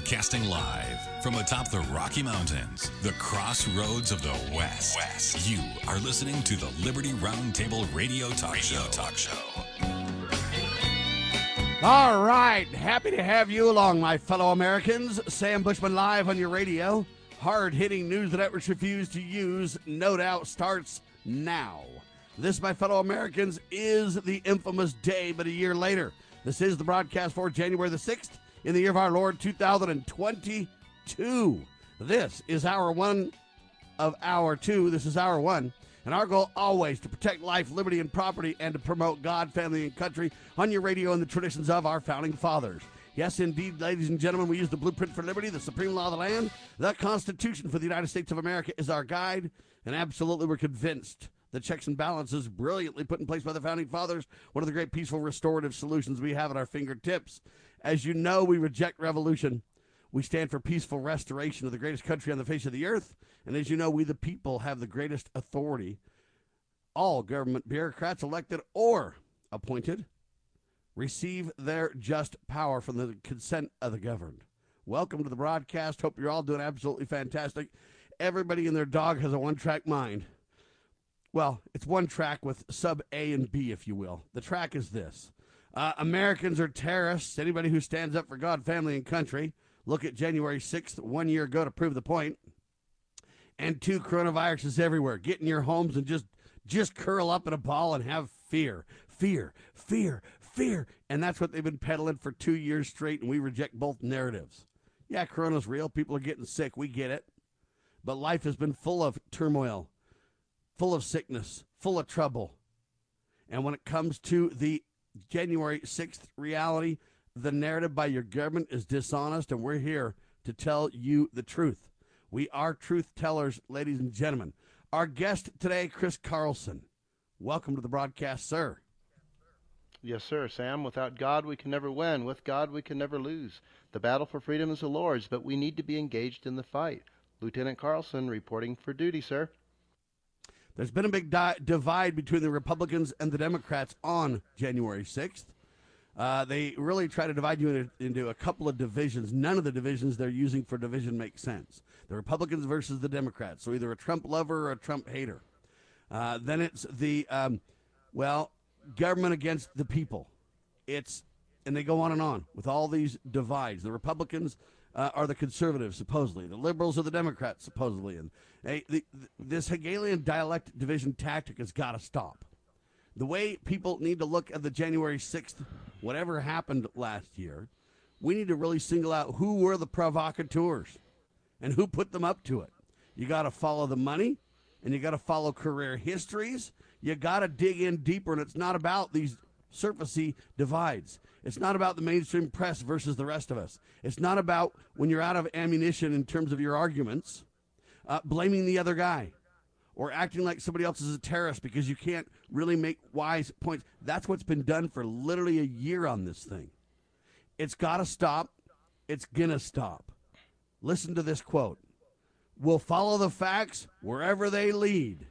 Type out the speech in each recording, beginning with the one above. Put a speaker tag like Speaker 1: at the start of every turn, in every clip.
Speaker 1: Broadcasting live from atop the Rocky Mountains, the crossroads of the West. You are listening to the Liberty Roundtable Radio Talk Show.
Speaker 2: All right, happy to have you along, my fellow Americans. Sam Bushman live on your radio. Hard-hitting news the networks refuse to use, no doubt, starts now. This, my fellow Americans, is the infamous day, but a year later. This is the broadcast for January the 6th in the year of our Lord 2022. This is hour one of hour two. This is hour one. And our goal always to protect life, liberty, and property, and to promote God, family, and country on your radio and the traditions of our founding fathers. Yes, indeed, ladies and gentlemen, we use the blueprint for liberty, the supreme law of the land. The Constitution for the United States of America is our guide, and absolutely we're convinced the checks and balances brilliantly put in place by the founding fathers, one of the great peaceful restorative solutions we have at our fingertips. As you know, we reject revolution. We stand for peaceful restoration of the greatest country on the face of the earth. And as you know, we the people have the greatest authority. All government bureaucrats, elected or appointed, receive their just power from the consent of the governed. Welcome to the broadcast. Hope you're all doing absolutely fantastic. Everybody and their dog has a one-track mind. Well, it's one track with sub A and B, if you will. The track is this. Americans are terrorists. Anybody who stands up for God, family, and country. Look at January 6th, 1 year ago, to prove the point. And two, coronavirus is everywhere. Get in your homes and just curl up in a ball and have fear. Fear, fear, fear. And that's what they've been peddling for 2 years straight, and we reject both narratives. Yeah, corona's real. People are getting sick. We get it. But life has been full of turmoil, full of sickness, full of trouble. And when it comes to the January 6th reality, the narrative by your government is dishonest, and we're here to tell you the truth. We are truth tellers, ladies and gentlemen. Our guest today, Chris Carlson. Welcome to the broadcast, sir.
Speaker 3: Yes, sir, Sam. Without God, we can never win. With God, we can never lose. The battle for freedom is the Lord's, but we need to be engaged in the fight. Lieutenant Carlson reporting for duty, sir.
Speaker 2: There's been a big divide between the Republicans and the Democrats on January 6th. They really try to divide you into a couple of divisions. None of the divisions they're using for division make sense. The Republicans versus the Democrats. So either a Trump lover or a Trump hater. Then it's the, government against the people. And they go on with all these divides. The Republicans are the conservatives, supposedly. The liberals are the Democrats, supposedly. And this Hegelian dialect division tactic has got to stop. The way people need to look at the January 6th, whatever happened last year, we need to really single out who were the provocateurs and who put them up to it. You got to follow the money, and you got to follow career histories. You got to dig in deeper, and it's not about these surfacey divides. It's not about the mainstream press versus the rest of us. It's not about, when you're out of ammunition in terms of your arguments, blaming the other guy or acting like somebody else is a terrorist because you can't really make wise points. That's what's been done for literally a year on this thing. It's got to stop. It's going to stop. Listen to this quote. We'll follow the facts wherever they lead.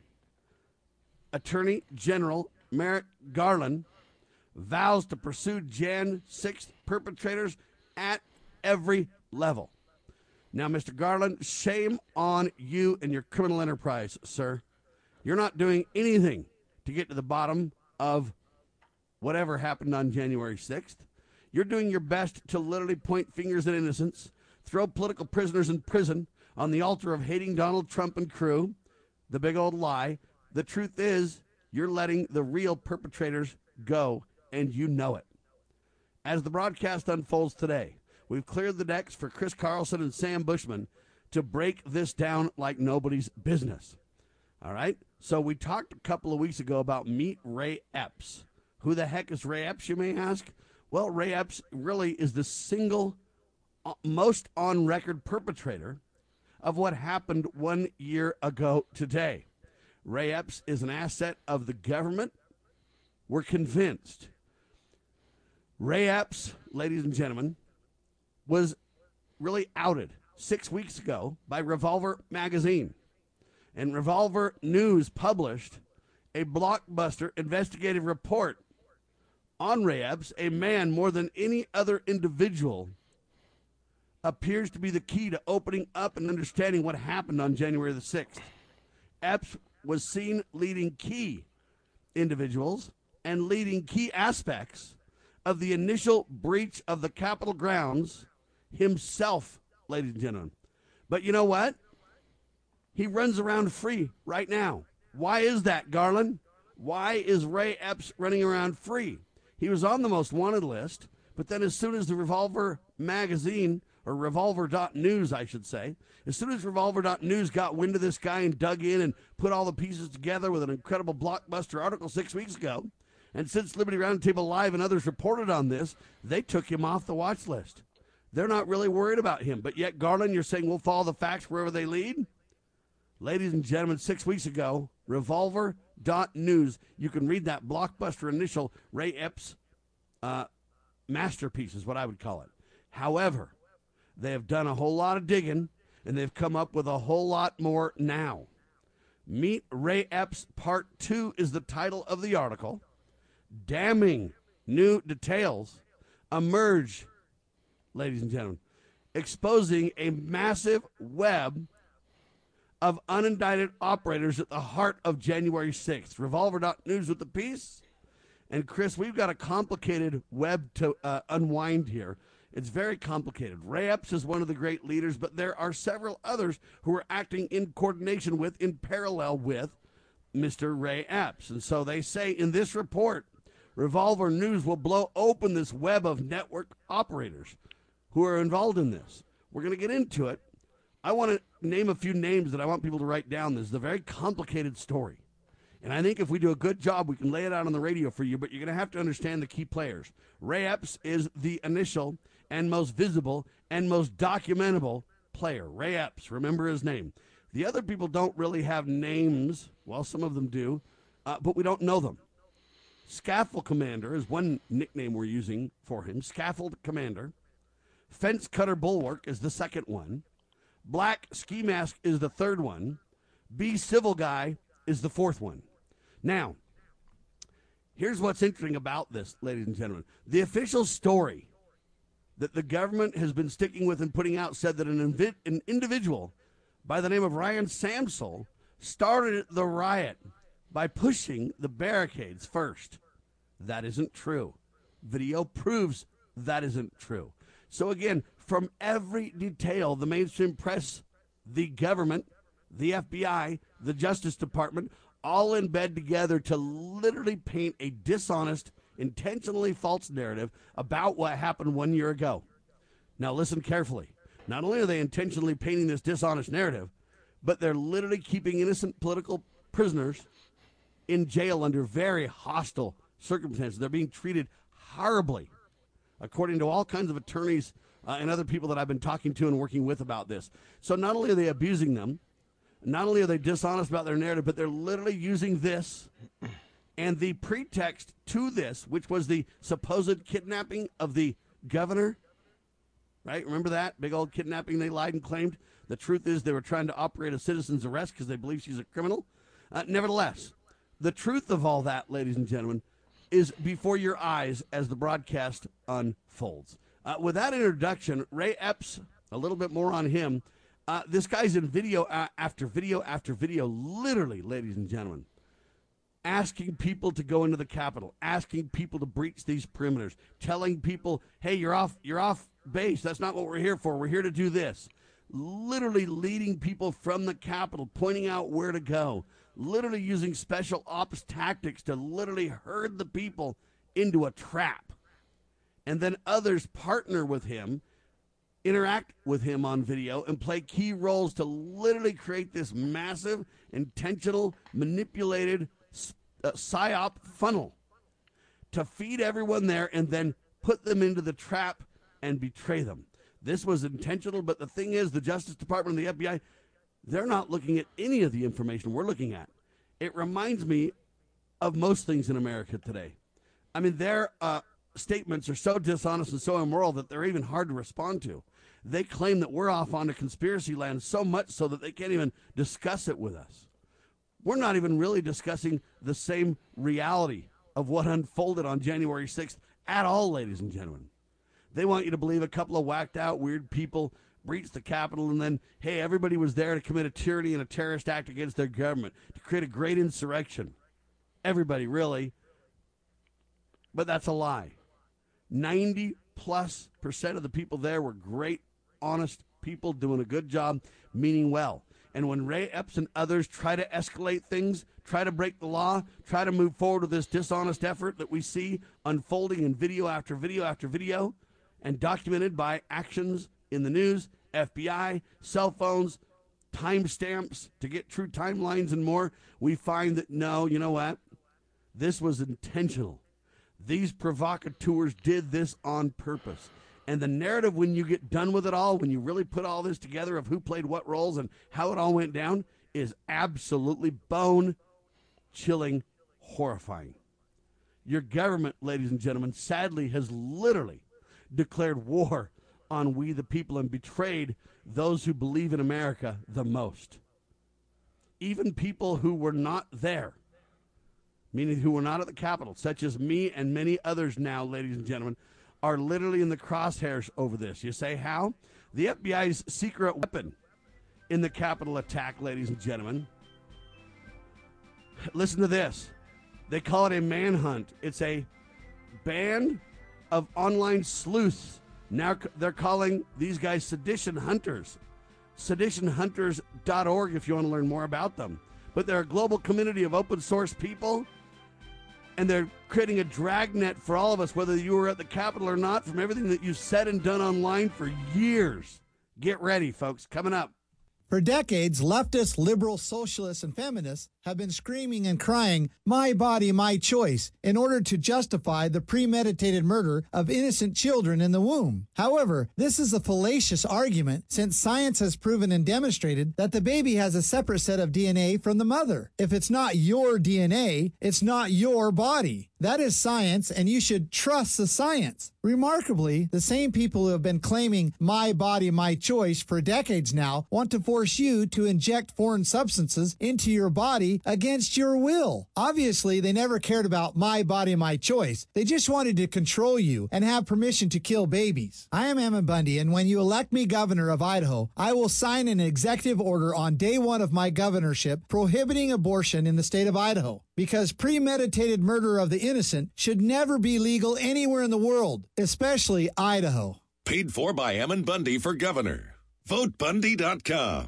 Speaker 2: Attorney General Merrick Garland vows to pursue Jan 6th perpetrators at every level. Now, Mr. Garland, shame on you and your criminal enterprise, sir. You're not doing anything to get to the bottom of whatever happened on January 6th. You're doing your best to literally point fingers at innocents, throw political prisoners in prison on the altar of hating Donald Trump and crew. The big old lie. The truth is, you're letting the real perpetrators go, and you know it. As the broadcast unfolds today, we've cleared the decks for Chris Carlson and Sam Bushman to break this down like nobody's business. All right? So we talked a couple of weeks ago about Meet Ray Epps. Who the heck is Ray Epps, you may ask? Well, Ray Epps really is the single most on-record perpetrator of what happened 1 year ago today. Ray Epps is an asset of the government. We're convinced. Ray Epps, ladies and gentlemen, was really outed 6 weeks ago by Revolver magazine. And Revolver News published a blockbuster investigative report on Ray Epps, a man more than any other individual appears to be the key to opening up and understanding what happened on January the 6th. Epps was seen leading key individuals and leading key aspects of the initial breach of the Capitol grounds himself, ladies and gentlemen. But you know what? He runs around free right now. Why is that, Garland? Why is Ray Epps running around free? He was on the most wanted list, but then as soon as the Revolver magazine, or Revolver.news, I should say, as soon as Revolver.news got wind of this guy and dug in and put all the pieces together with an incredible blockbuster article 6 weeks ago, and since Liberty Roundtable Live and others reported on this, they took him off the watch list. They're not really worried about him. But yet, Garland, you're saying we'll follow the facts wherever they lead? Ladies and gentlemen, 6 weeks ago, Revolver.news, you can read that blockbuster initial Ray Epps masterpiece is what I would call it. However, they have done a whole lot of digging, and they've come up with a whole lot more now. Meet Ray Epps Part 2 is the title of the article. Damning new details emerge, ladies and gentlemen, exposing a massive web of unindicted operators at the heart of January 6th. Revolver.news with the piece. And, Chris, we've got a complicated web to unwind here. It's very complicated. Ray Epps is one of the great leaders, but there are several others who are acting in coordination with, in parallel with, Mr. Ray Epps. And so they say in this report, Revolver News will blow open this web of network operators who are involved in this. We're going to get into it. I want to name a few names that I want people to write down. This is a very complicated story. And I think if we do a good job, we can lay it out on the radio for you, but you're going to have to understand the key players. Ray Epps is the initial and most visible and most documentable player. Ray Epps, remember his name. The other people don't really have names. Well, some of them do, but we don't know them. Scaffold Commander is one nickname we're using for him. Scaffold Commander. Fence Cutter Bulwark is the second one. Black Ski Mask is the third one. B Civil Guy is the fourth one. Now, here's what's interesting about this, ladies and gentlemen. The official story that the government has been sticking with and putting out said that an individual by the name of Ryan Samsel started the riot by pushing the barricades first. That isn't true. Video proves that isn't true. So again, from every detail, the mainstream press, the government, the FBI, the Justice Department, all in bed together to literally paint a dishonest, intentionally false narrative about what happened 1 year ago. Now listen carefully. Not only are they intentionally painting this dishonest narrative, but they're literally keeping innocent political prisoners in jail under very hostile circumstances. They're being treated horribly, according to all kinds of attorneys and other people that I've been talking to and working with about this. So not only are they abusing them, not only are they dishonest about their narrative, but they're literally using this and the pretext to this, which was the supposed kidnapping of the governor, right? Remember that? Big old kidnapping they lied and claimed. The truth is they were trying to operate a citizen's arrest because they believe she's a criminal. Nevertheless, the truth of all that, ladies and gentlemen, is before your eyes as the broadcast unfolds. With that introduction, Ray Epps, a little bit more on him. This guy's in video after video after video, literally, ladies and gentlemen, asking people to go into the Capitol, asking people to breach these perimeters, telling people, hey, you're off base. That's not what we're here for. We're here to do this. Literally leading people from the Capitol, pointing out where to go, literally using special ops tactics to literally herd the people into a trap. And then others partner with him, interact with him on video, and play key roles to literally create this massive, intentional, manipulated psyop funnel to feed everyone there and then put them into the trap and betray them. This was intentional, but the thing is, the Justice Department and the FBI, they're not looking at any of the information we're looking at. It reminds me of most things in America today. I mean, their statements are so dishonest and so immoral that they're even hard to respond to. They claim that we're off onto conspiracy land so much so that they can't even discuss it with us. We're not even really discussing the same reality of what unfolded on January 6th at all, ladies and gentlemen. They want you to believe a couple of whacked out weird people breached the Capitol, and then, hey, everybody was there to commit a tyranny and a terrorist act against their government, to create a great insurrection. Everybody, really. But that's a lie. 90+% of the people there were great, honest people doing a good job, meaning well. And when Ray Epps and others try to escalate things, try to break the law, try to move forward with this dishonest effort that we see unfolding in video after video after video and documented by actions in the news, FBI, cell phones, timestamps to get true timelines and more, we find that, no, you know what? This was intentional. These provocateurs did this on purpose. And the narrative, when you get done with it all, when you really put all this together of who played what roles and how it all went down, is absolutely bone-chilling, horrifying. Your government, ladies and gentlemen, sadly has literally declared war on we the people and betrayed those who believe in America the most. Even people who were not there, meaning who were not at the Capitol, such as me and many others now, ladies and gentlemen, are literally in the crosshairs over this. You say, how? The FBI's secret weapon in the Capitol attack, ladies and gentlemen. Listen to this. They call it a manhunt. It's a band of online sleuths. Now they're calling these guys sedition hunters. Seditionhunters.org if you want to learn more about them. But they're a global community of open source people, and they're creating a dragnet for all of us, whether you were at the Capitol or not, from everything that you've said and done online for years. Get ready, folks. Coming up.
Speaker 4: For decades, leftists, liberals, socialists, and feminists have been screaming and crying, "My body, my choice," in order to justify the premeditated murder of innocent children in the womb. However, this is a fallacious argument, since science has proven and demonstrated that the baby has a separate set of DNA from the mother. If it's not your DNA, it's not your body. That is science, and you should trust the science. Remarkably, the same people who have been claiming "my body, my choice" for decades now want to force you to inject foreign substances into your body against your will. Obviously, they never cared about "my body, my choice." They just wanted to control you and have permission to kill babies. I am Ammon Bundy, and when you elect me governor of Idaho, I will sign an executive order on day one of my governorship prohibiting abortion in the state of Idaho, because premeditated murder of the innocent should never be legal anywhere in the world, especially Idaho.
Speaker 5: Paid for by Ammon Bundy for governor. VoteBundy.com.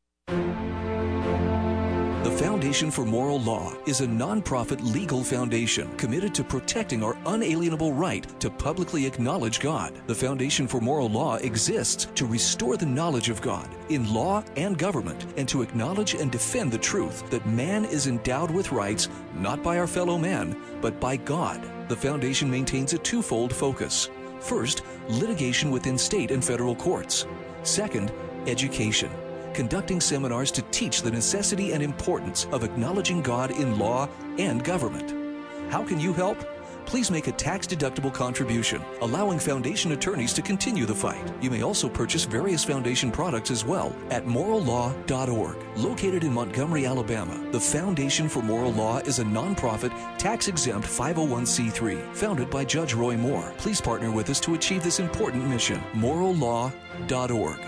Speaker 6: The Foundation for Moral Law is a nonprofit legal foundation committed to protecting our unalienable right to publicly acknowledge God. The Foundation for Moral Law exists to restore the knowledge of God in law and government, and to acknowledge and defend the truth that man is endowed with rights not by our fellow man, but by God. The foundation maintains a twofold focus. First, litigation within state and federal courts. Second, education, conducting seminars to teach the necessity and importance of acknowledging God in law and government. How can you help? Please make a tax-deductible contribution, allowing foundation attorneys to continue the fight. You may also purchase various foundation products as well at morallaw.org. Located in Montgomery, Alabama, the Foundation for Moral Law is a nonprofit, tax-exempt 501c3 founded by Judge Roy Moore. Please partner with us to achieve this important mission. morallaw.org.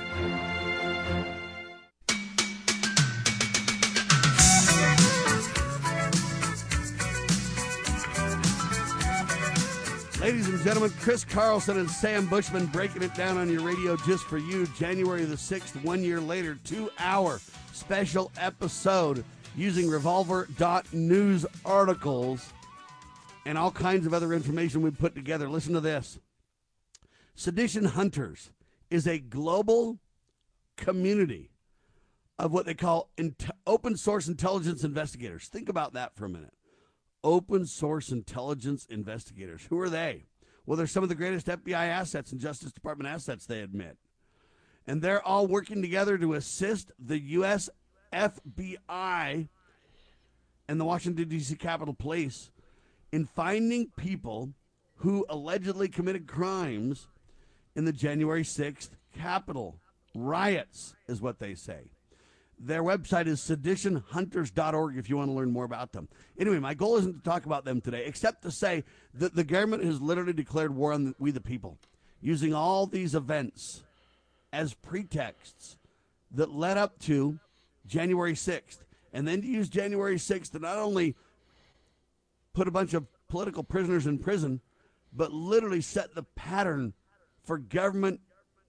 Speaker 2: Ladies and gentlemen, Chris Carlson and Sam Bushman breaking it down on your radio just for you. January the 6th, 1 year later, 2-hour special episode using Revolver.news articles and all kinds of other information we put together. Listen to this. Sedition Hunters is a global community of what they call open source intelligence investigators. Think about that for a minute. Open source intelligence investigators. Who are they? Well, they're some of the greatest FBI assets and Justice Department assets, they admit. And they're all working together to assist the U.S. FBI and the Washington, D.C. Capitol Police in finding people who allegedly committed crimes in the January 6th Capitol riots, is what they say. Their website is seditionhunters.org if you want to learn more about them. Anyway, my goal isn't to talk about them today, except to say that the government has literally declared war on we the people. using all these events as pretexts that led up to January 6th. And then to use January 6th to not only put a bunch of political prisoners in prison, but literally set the pattern for government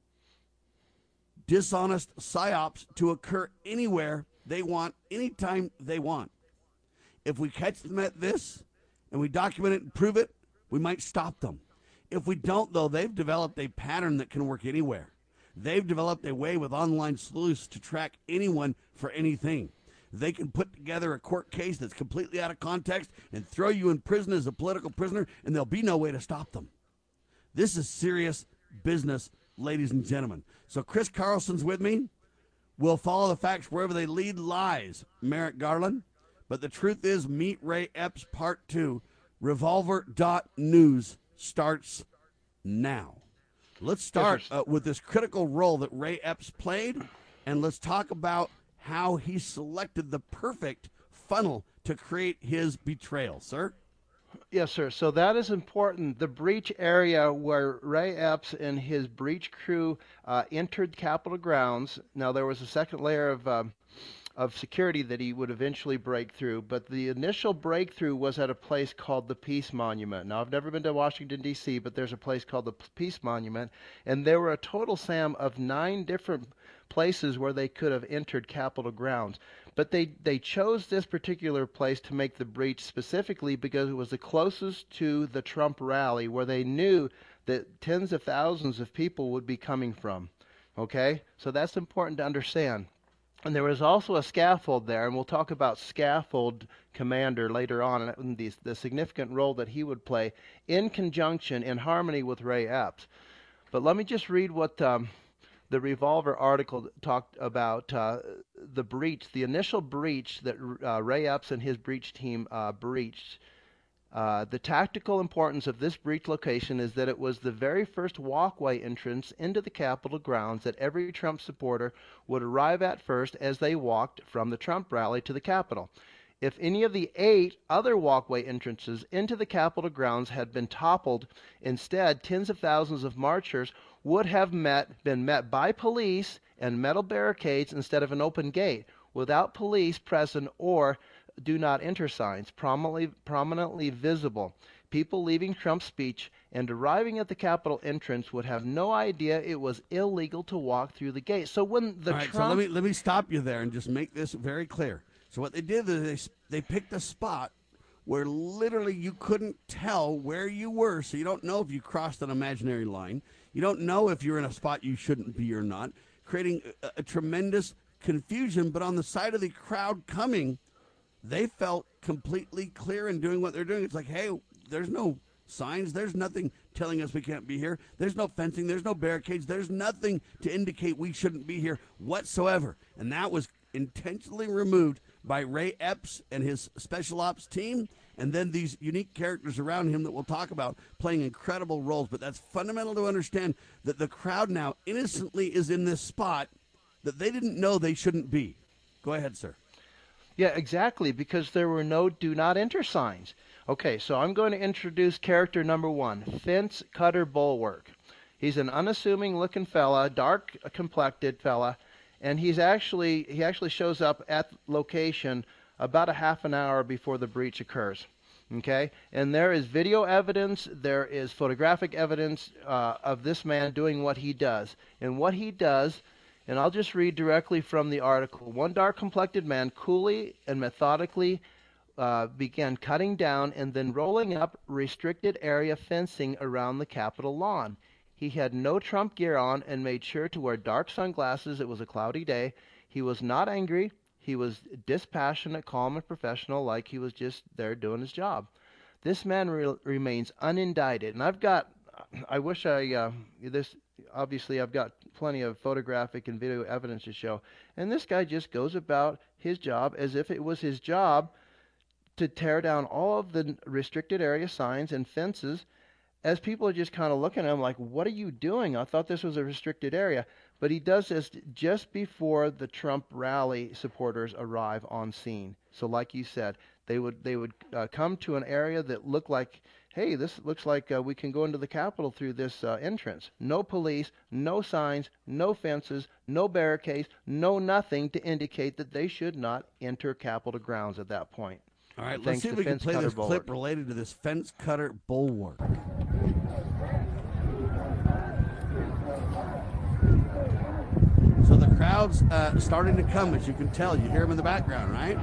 Speaker 2: dishonest psyops to occur anywhere they want, anytime they want. If we catch them at this and we document it and prove it, we might stop them. If we don't, though, they've developed a pattern that can work anywhere. They've developed a way with online sleuths to track anyone for anything. They can put together a court case that's completely out of context and throw you in prison as a political prisoner, and there'll be no way to stop them. This is serious business, ladies and gentlemen. So Chris Carlson's with me. We'll follow the facts wherever they lead. Lies, Merrick Garland. But the truth is, meet Ray Epps Part 2. Revolver.news starts now. Let's start with this critical role that Ray Epps played, and let's talk about how he selected the perfect funnel to create his betrayal, sir.
Speaker 3: Yes, sir. So that is important. The breach area where Ray Epps and his breach crew entered Capitol grounds. Now, there was a second layer of security that he would eventually break through, but the initial breakthrough was at a place called the Peace Monument. Now, I've never been to Washington, D.C., but there's a place called the Peace Monument, and there were a total, Sam, of 9 different places where they could have entered Capitol grounds. But they chose this particular place to make the breach specifically because it was the closest to the Trump rally where they knew that tens of thousands of people would be coming from. Okay? So that's important to understand. And there was also a scaffold there, and we'll talk about Scaffold Commander later on and the significant role that he would play in conjunction, in harmony with Ray Epps. But let me just read what the Revolver article talked about the breach, the initial breach that Ray Epps and his breach team breached. The tactical importance of this breach location is that it was the very first walkway entrance into the Capitol grounds that every Trump supporter would arrive at first as they walked from the Trump rally to the Capitol. If any of the 8 other walkway entrances into the Capitol grounds had been toppled, instead, tens of thousands of marchers would have been met by police and metal barricades instead of an open gate, without police present or do not enter signs prominently visible. People leaving Trump's speech and arriving at the Capitol entrance would have no idea it was illegal to walk through the gate. So when the
Speaker 2: So let me stop you there and just make this very clear. So what they did is they picked a spot where literally you couldn't tell where you were, so you don't know if you crossed an imaginary line. You don't know if you're in a spot you shouldn't be or not, creating a tremendous confusion. But on the side of the crowd coming, they felt completely clear in doing what they're doing. It's like, hey, there's no signs. There's nothing telling us we can't be here. There's no fencing. There's no barricades. There's nothing to indicate we shouldn't be here whatsoever. And that was intentionally removed by Ray Epps and his special ops team, and then these unique characters around him that we'll talk about playing incredible roles. But that's fundamental to understand that the crowd now innocently is in this spot that they didn't know they shouldn't be. Go ahead, sir.
Speaker 3: Yeah, exactly, because there were no do not enter signs. Okay, so I'm going to introduce character number 1, Fence Cutter Bulwark. He's an unassuming looking fella, dark complected fella, and he actually shows up at location about a half an hour before the breach occurs. Okay, and there is video evidence, there is photographic evidence of this man doing what he does. And what he does, and I'll just read directly from the article. One dark-complected man coolly and methodically began cutting down and then rolling up restricted area fencing around the Capitol lawn. He had no Trump gear on and made sure to wear dark sunglasses. It was a cloudy day. He was not angry. He was dispassionate, calm, and professional, like he was just there doing his job. This man remains unindicted. And I've got plenty of photographic and video evidence to show. And this guy just goes about his job as if it was his job to tear down all of the restricted area signs and fences, as people are just kind of looking at him like, what are you doing? I thought this was a restricted area. But he does this just before the Trump rally supporters arrive on scene. So like you said, They would come to an area that looked like, hey, this looks like we can go into the Capitol through this entrance. No police, no signs, no fences, no barricades, no nothing to indicate that they should not enter Capitol grounds at that point.
Speaker 2: All right, let's see if we can play this clip related to this fence cutter bulwark. So the crowd's starting to come, as you can tell. You hear them in the background, right?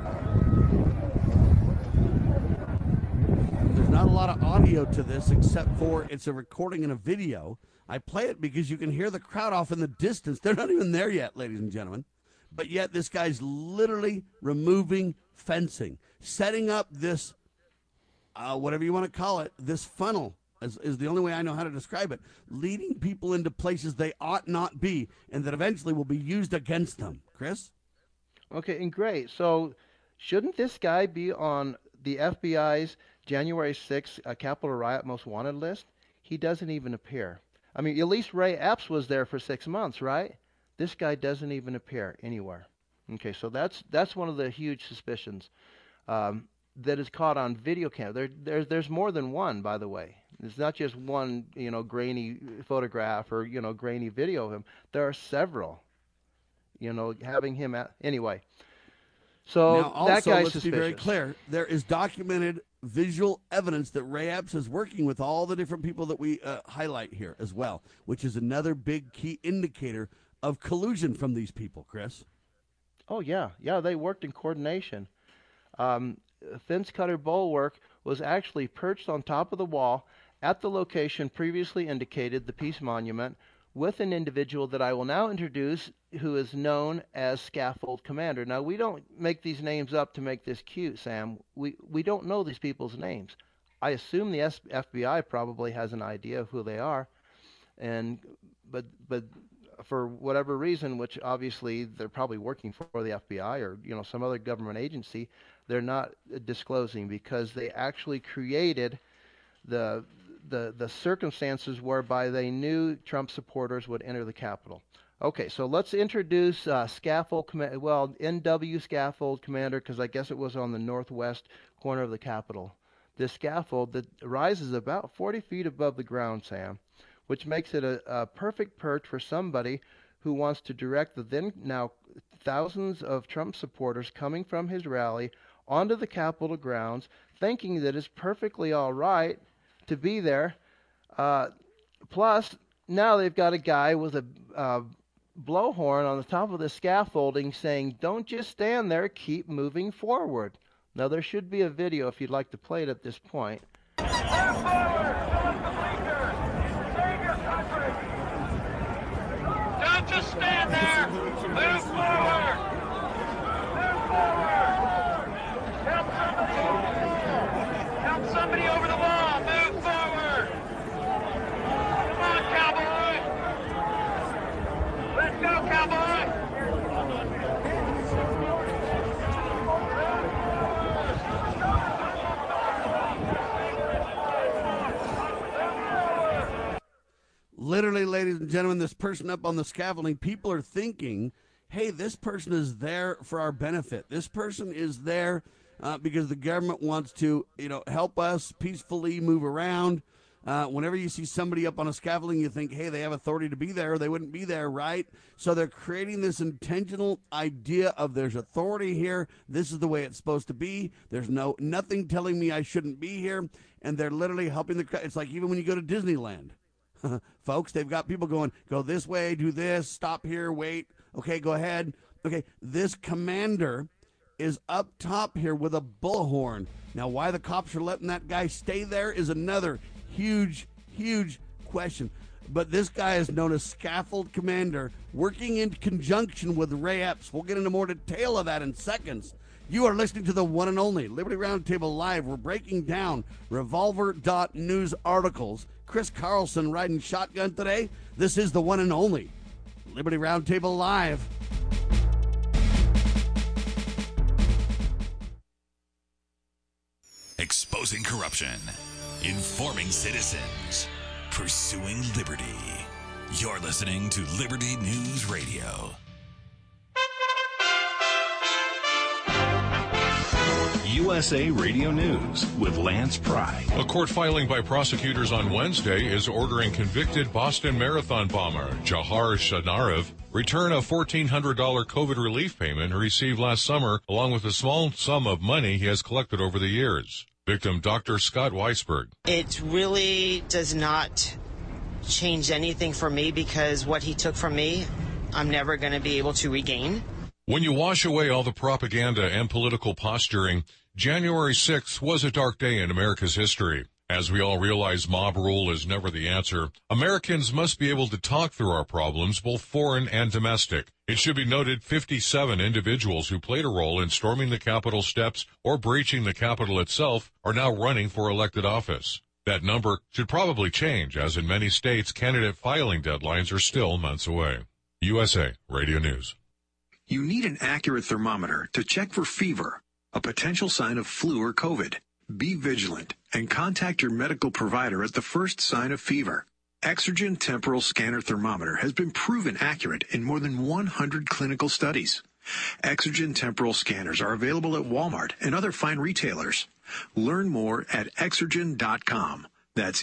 Speaker 2: There's not a lot of audio to this except for it's a recording and a video. I play it because you can hear the crowd off in the distance. They're not even there yet, ladies and gentlemen. But yet this guy's literally removing fencing, setting up this, whatever you want to call it, this funnel is the only way I know how to describe it, leading people into places they ought not be and that eventually will be used against them. Chris?
Speaker 3: Okay, and great. So shouldn't this guy be on the FBI's January 6th Capitol riot most wanted list? He doesn't even appear. I mean, at least Ray Epps was there for 6 months, right? This guy doesn't even appear anywhere. Okay, so that's one of the huge suspicions that is caught on video camera. There's more than one, by the way. It's not just one, grainy photograph or, grainy video of him. There are several, having him at, anyway. So
Speaker 2: now, also,
Speaker 3: that guy's
Speaker 2: let's
Speaker 3: suspicious.
Speaker 2: be very clear. There is documented visual evidence that Ray Epps is working with all the different people that we highlight here as well, which is another big key indicator of collusion from these people, Chris.
Speaker 3: Oh, yeah. Yeah, they worked in coordination. Fence cutter bulwark was actually perched on top of the wall at the location previously indicated, the Peace Monument, with an individual that I will now introduce who is known as Scaffold Commander. Now, we don't make these names up to make this cute, Sam. We don't know these people's names. I assume the FBI probably has an idea of who they are, but for whatever reason, which obviously they're probably working for the FBI or some other government agency, they're not disclosing because they actually created the circumstances whereby they knew Trump supporters would enter the Capitol. Okay, so let's introduce NW Scaffold Commander, because I guess it was on the northwest corner of the Capitol. This scaffold that rises about 40 feet above the ground, Sam, which makes it a perfect perch for somebody who wants to direct the then now thousands of Trump supporters coming from his rally onto the Capitol grounds, thinking that it's perfectly all right to be there. Plus, now they've got a guy with a blowhorn on the top of the scaffolding saying, "Don't just stand there, keep moving forward." Now, there should be a video if you'd like to play it at this point.
Speaker 7: Move forward! Save your country! Don't just stand there! Move forward! Move forward! Help somebody over the wall! Help somebody over the wall! Move forward! Come on, cowboy! Let's go, cowboy!
Speaker 2: Literally, ladies and gentlemen, this person up on the scaffolding, people are thinking, hey, this person is there for our benefit. This person is there because the government wants to, help us peacefully move around. Whenever you see somebody up on a scaffolding, you think, hey, they have authority to be there, or they wouldn't be there, right? So they're creating this intentional idea of there's authority here. This is the way it's supposed to be. There's nothing telling me I shouldn't be here. And they're literally helping it's like even when you go to Disneyland. Folks, they've got people going, go this way, do this, stop here, wait. Okay, go ahead. Okay, this commander is up top here with a bullhorn. Now, why the cops are letting that guy stay there is another huge, huge question. But this guy is known as Scaffold Commander, working in conjunction with Ray Epps. We'll get into more detail of that in seconds. You are listening to the one and only Liberty Roundtable Live. We're breaking down Revolver.news articles. Chris Carlson riding shotgun today. This is the one and only Liberty Roundtable Live.
Speaker 1: Exposing corruption, informing citizens, pursuing liberty. You're listening to Liberty News Radio.
Speaker 5: USA Radio News with Lance Pry.
Speaker 8: A court filing by prosecutors on Wednesday is ordering convicted Boston Marathon bomber Jahar Shanarev return a $1,400 COVID relief payment he received last summer, along with a small sum of money he has collected over the years. Victim Dr. Scott Weisberg.
Speaker 9: It really does not change anything for me because what he took from me, I'm never going to be able to regain.
Speaker 8: When you wash away all the propaganda and political posturing, January 6th was a dark day in America's history. As we all realize mob rule is never the answer, Americans must be able to talk through our problems, both foreign and domestic. It should be noted 57 individuals who played a role in storming the Capitol steps or breaching the Capitol itself are now running for elected office. That number should probably change, as in many states, candidate filing deadlines are still months away. USA Radio News.
Speaker 10: You need an accurate thermometer to check for fever, a potential sign of flu or COVID. Be vigilant and contact your medical provider at the first sign of fever. Exergen Temporal Scanner Thermometer has been proven accurate in more than 100 clinical studies. Exergen Temporal Scanners are available at Walmart and other fine retailers. Learn more at Exergen.com. That's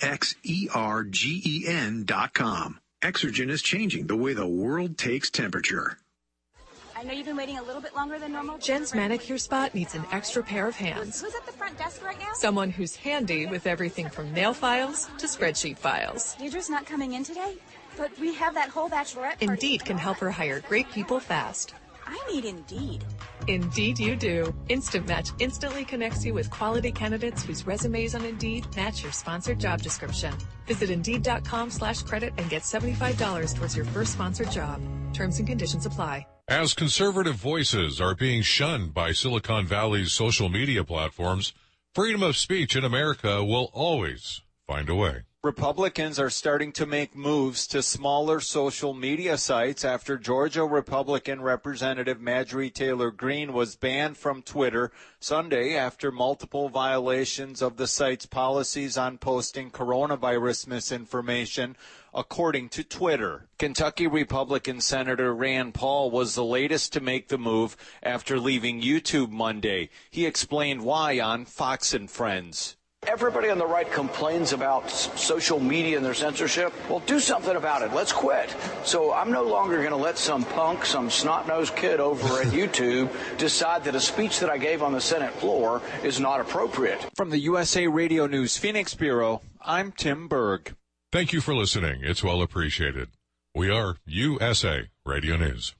Speaker 10: EXERGEN.com. Exergen is changing the way the world takes temperature.
Speaker 11: I know you've been waiting a little bit longer than normal.
Speaker 12: Jen's manicure spot needs an extra pair of hands.
Speaker 11: Who's at the front desk right now?
Speaker 12: Someone who's handy with everything from nail files to spreadsheet files.
Speaker 11: Deirdre's not coming in today, but we have that whole bachelorette party.
Speaker 12: Indeed can help her hire great people fast.
Speaker 11: I need Indeed.
Speaker 12: Indeed you do. Instant Match instantly connects you with quality candidates whose resumes on Indeed match your sponsored job description. Visit Indeed.com/credit and get $75 towards your first sponsored job. Terms and conditions apply.
Speaker 8: As conservative voices are being shunned by Silicon Valley's social media platforms, freedom of speech in America will always find a way.
Speaker 13: Republicans are starting to make moves to smaller social media sites after Georgia Republican Representative Marjorie Taylor Greene was banned from Twitter Sunday after multiple violations of the site's policies on posting coronavirus misinformation, according to Twitter. Kentucky Republican Senator Rand Paul was the latest to make the move after leaving YouTube Monday. He explained why on Fox and Friends.
Speaker 14: Everybody on the right complains about social media and their censorship. Well, do something about it. Let's quit. So I'm no longer going to let some punk, some snot-nosed kid over at YouTube decide that a speech that I gave on the Senate floor is not appropriate.
Speaker 13: From the USA Radio News Phoenix Bureau, I'm Tim Berg.
Speaker 8: Thank you for listening. It's well appreciated. We are USA Radio News.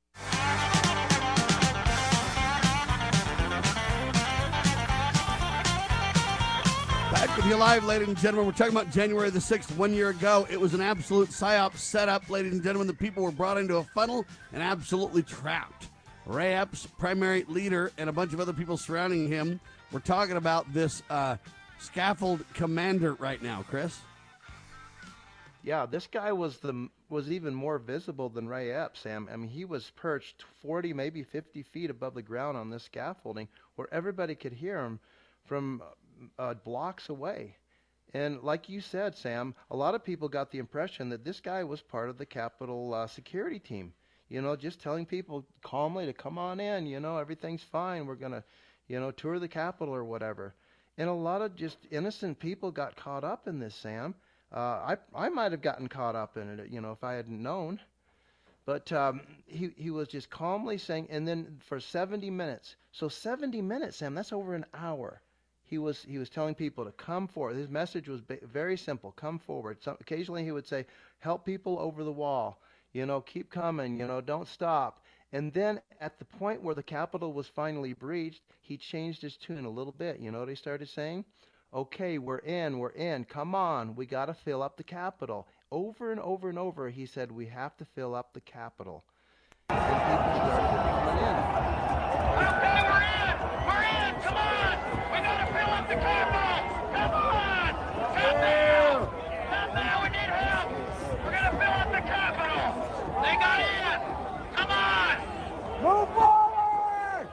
Speaker 2: Back with you live, ladies and gentlemen. We're talking about January the 6th, 1 year ago. It was an absolute psyop setup, ladies and gentlemen. The people were brought into a funnel and absolutely trapped. Ray Epps, primary leader, and a bunch of other people surrounding him. We're talking about this scaffold commander right now, Chris.
Speaker 3: Yeah, this guy was even more visible than Ray Epps, Sam. I mean, he was perched 40, maybe 50 feet above the ground on this scaffolding where everybody could hear him from blocks away. And like you said, Sam, a lot of people got the impression that this guy was part of the Capitol security team. You know, just telling people calmly to come on in, you know, everything's fine. We're going to, you know, tour the Capitol or whatever. And a lot of just innocent people got caught up in this, Sam. I might have gotten caught up in it, you know, if I hadn't known. But he was just calmly saying, and then for 70 minutes. So 70 minutes, Sam, that's over an hour. He was telling people to come forward. His message was very simple: come forward. So occasionally he would say, "Help people over the wall. You know, keep coming. You know, don't stop." And then at the point where the Capitol was finally breached, he changed his tune a little bit. You know what he started saying? "Okay, we're in. Come on, we got to fill up the Capitol." Over and over and over, he said, "We have to fill up the Capitol." And people started coming in.
Speaker 7: Okay, we're in. Come on. We got to fill up the Capitol. Come on. Come now. We need help. We're going to fill up the Capitol. They got in. Come on. Move forward.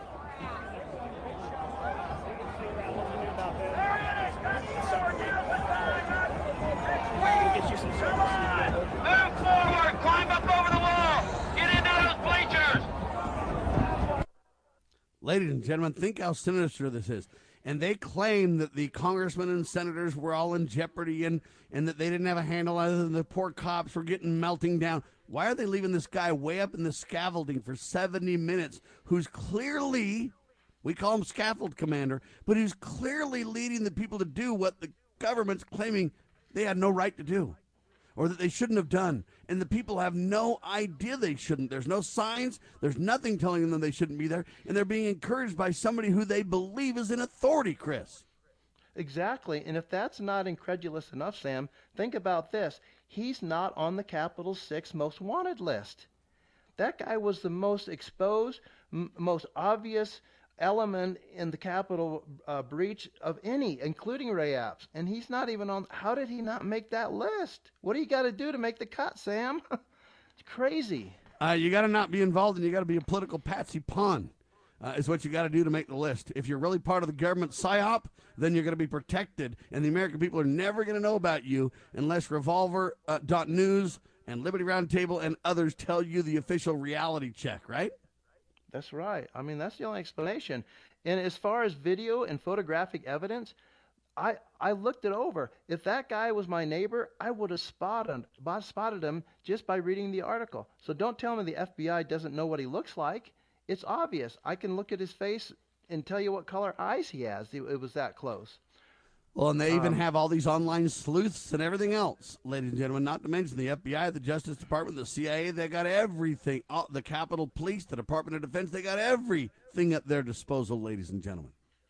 Speaker 7: There it is. Come on. Move forward. Climb up over the wall. Get into those bleachers.
Speaker 2: Ladies and gentlemen, think how sinister this is. And they claim that the congressmen and senators were all in jeopardy and that they didn't have a handle other than the poor cops were getting melting down. Why are they leaving this guy way up in the scaffolding for 70 minutes who's clearly, we call him scaffold commander, but who's clearly leading the people to do what the government's claiming they had no right to do or that they shouldn't have done. And the people have no idea they shouldn't. There's no signs. There's nothing telling them they shouldn't be there. And they're being encouraged by somebody who they believe is in authority, Chris.
Speaker 3: Exactly. And if that's not incredulous enough, Sam, think about this. He's not on the Capitol 6 most wanted list. That guy was the most exposed, most obvious element in the Capitol breach of any, including Ray Epps. And he's not even on. How did he not make that list? What do you got to do to make the cut, Sam? It's crazy.
Speaker 2: You got to not be involved, and you got to be a political patsy pawn. Is what you got to do to make the list. If you're really part of the government psyop, then you're going to be protected, and the American people are never going to know about you unless Revolver.news and Liberty Roundtable and others tell you the official reality check, right?
Speaker 3: That's right. I mean, that's the only explanation. And as far as video and photographic evidence, I looked it over. If that guy was my neighbor, I would have spotted him just by reading the article. So don't tell me the FBI doesn't know what he looks like. It's obvious. I can look at his face and tell you what color eyes he has. It was that close.
Speaker 2: Well, and they even have all these online sleuths and everything else, ladies and gentlemen, not to mention the FBI, the Justice Department, the CIA. They got everything. The Capitol Police, the Department of Defense, they got everything at their disposal, ladies and gentlemen.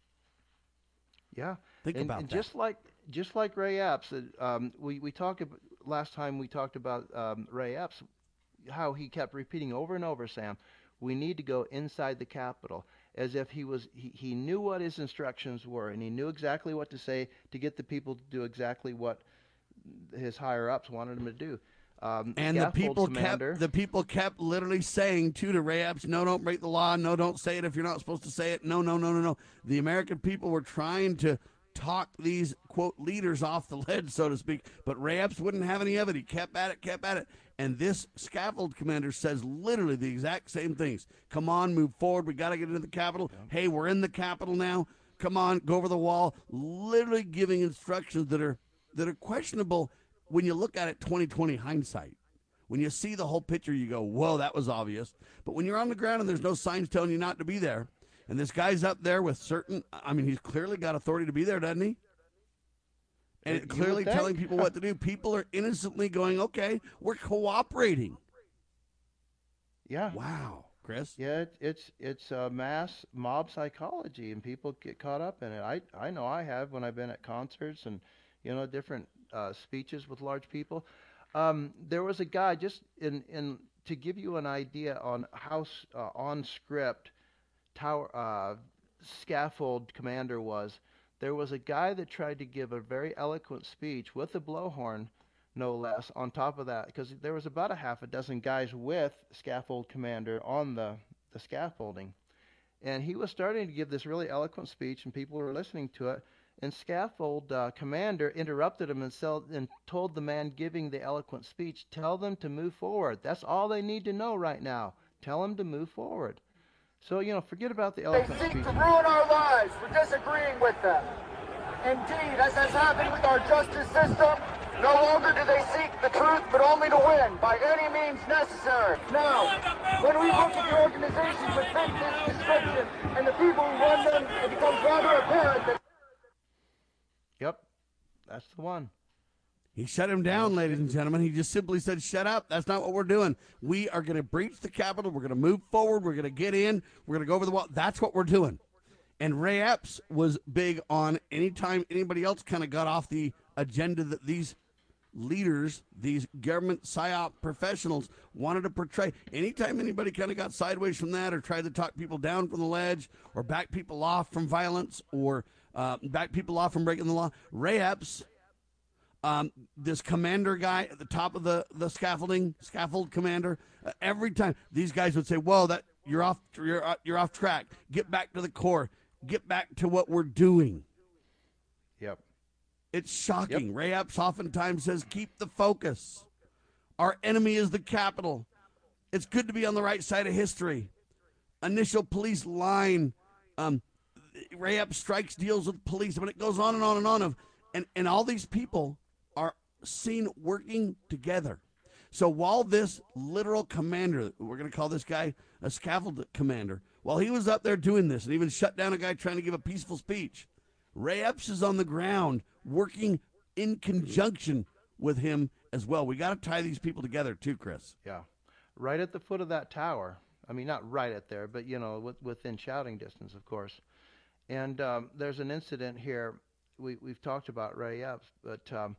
Speaker 3: Yeah.
Speaker 2: Think about
Speaker 3: and
Speaker 2: that.
Speaker 3: Just like Ray Epps, we talked about, last time we talked about Ray Epps, how he kept repeating over and over, Sam, we need to go inside the Capitol, as if he knew what his instructions were, and he knew exactly what to say to get the people to do exactly what his higher ups wanted him to do.
Speaker 2: And the people kept literally saying to Ray Epps, no, don't break the law. No, don't say it if you're not supposed to say it. No. The American people were trying to talk these, quote, leaders off the ledge, so to speak. But Ray Epps wouldn't have any of it. He kept at it. And this scaffold commander says literally the exact same things. Come on, move forward. We got to get into the Capitol. Yeah. Hey, we're in the Capitol now. Come on, go over the wall. Literally giving instructions that are questionable when you look at it 20/20 hindsight. When you see the whole picture, you go, whoa, that was obvious. But when you're on the ground and there's no signs telling you not to be there, and this guy's up there with he's clearly got authority to be there, doesn't he? And clearly telling people what to do. People are innocently going, okay, we're cooperating.
Speaker 3: Yeah.
Speaker 2: Wow, Chris.
Speaker 3: Yeah, it's mass mob psychology, and people get caught up in it. I know I have when I've been at concerts and, different speeches with large people. There was a guy, just in to give you an idea on how on script scaffold commander was. There was a guy that tried to give a very eloquent speech with a blowhorn, no less, on top of that, because there was about a half a dozen guys with scaffold commander on the scaffolding. And he was starting to give this really eloquent speech, and people were listening to it. And scaffold commander interrupted him and told the man giving the eloquent speech, tell them to move forward. That's all they need to know right now. Tell them to move forward. So, forget about the eloquent speech.
Speaker 7: They seek to ruin our lives for disagreeing with them. Indeed, as has happened with our justice system, no longer do they seek the truth, but only to win by any means necessary. Now, when we look at the organizations that fit this description and the people who run them, it becomes rather apparent that...
Speaker 3: Yep, that's the one.
Speaker 2: He shut him down, ladies and gentlemen. He just simply said, shut up. That's not what we're doing. We are going to breach the Capitol. We're going to move forward. We're going to get in. We're going to go over the wall. That's what we're doing. And Ray Epps was big on anytime anybody else kind of got off the agenda that these leaders, these government psyop professionals wanted to portray. Anytime anybody kind of got sideways from that or tried to talk people down from the ledge or back people off from violence or back people off from breaking the law, Ray Epps, this commander guy at the top of the scaffold commander, every time these guys would say, whoa, that you're off track. Get back to the core. Get back to what we're doing.
Speaker 3: Yep.
Speaker 2: It's shocking. Yep. Ray Epps oftentimes says, keep the focus. Our enemy is the Capitol. It's good to be on the right side of history. Initial police line Ray Epps strikes deals with police. I mean, it goes on and on and on. And all these people are seen working together. So while this literal commander, we're going to call this guy a scaffold commander, while he was up there doing this and even shut down a guy trying to give a peaceful speech, Ray Epps is on the ground working in conjunction with him as well. We got to tie these people together too, Chris.
Speaker 3: Yeah. Right at the foot of that tower. I mean, not right at there, but, within shouting distance, of course. And there's an incident here. We've talked about Ray Epps, but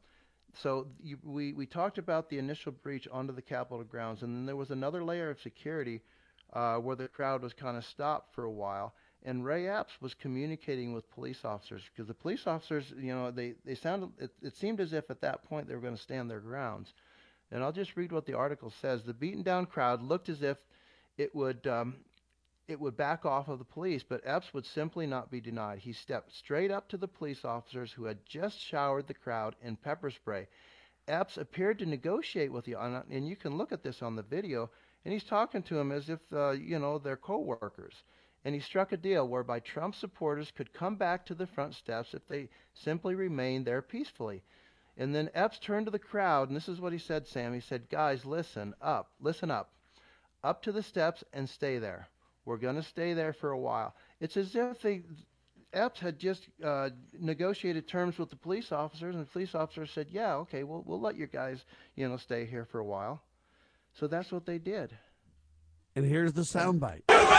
Speaker 3: we talked about the initial breach onto the Capitol grounds, and then there was another layer of security where the crowd was kind of stopped for a while. And Ray Epps was communicating with police officers because the police officers, they sounded. It seemed as if at that point they were going to stand their grounds. And I'll just read what the article says. The beaten down crowd looked as if it would back off of the police, but Epps would simply not be denied. He stepped straight up to the police officers who had just showered the crowd in pepper spray. Epps appeared to negotiate with the, and you can look at this on the video, and he's talking to them as if they're co-workers. And he struck a deal whereby Trump supporters could come back to the front steps if they simply remained there peacefully. And then Epps turned to the crowd, and this is what he said, Sam. He said, "Guys, listen up, up to the steps and stay there. We're going to stay there for a while." It's as if Epps had just negotiated terms with the police officers, and the police officers said, "Yeah, okay, we'll let you guys, stay here for a while." So that's what they did.
Speaker 2: And here's the soundbite.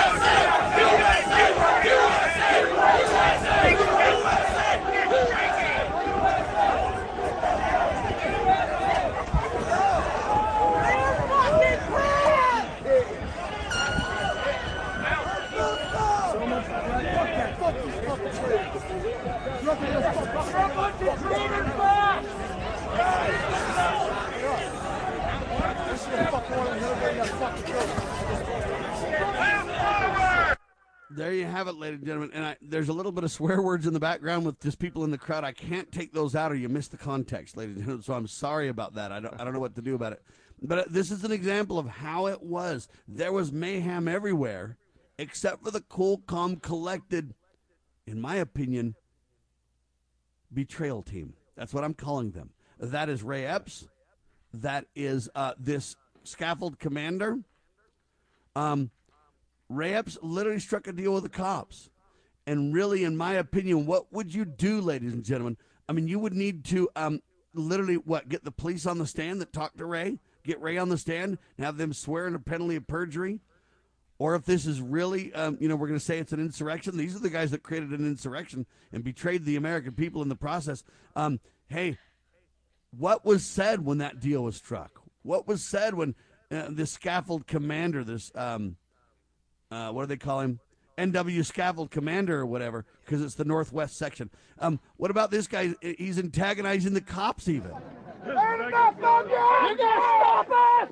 Speaker 2: There you have it, ladies and gentlemen. And there's a little bit of swear words in the background with just people in the crowd. I can't take those out or you miss the context, ladies and gentlemen. So I'm sorry about that. I don't know what to do about it. But this is an example of how it was. There was mayhem everywhere, except for the cool, calm, collected, in my opinion, betrayal team. That's what I'm calling them. That is Ray Epps. That is this scaffold commander. Ray Epps literally struck a deal with the cops. And really, in my opinion, what would you do, ladies and gentlemen? I mean, you would need to literally, get the police on the stand that talk to Ray, get Ray on the stand, and have them swear under penalty of perjury? Or if this is really, we're going to say it's an insurrection. These are the guys that created an insurrection and betrayed the American people in the process. Hey, what was said when that deal was struck? What was said when this scaffold commander, this, what do they call him? NW Scaffold Commander or whatever, because it's the Northwest section. What about this guy? He's antagonizing the cops even.
Speaker 7: Ain't enough on you! You gotta stop us!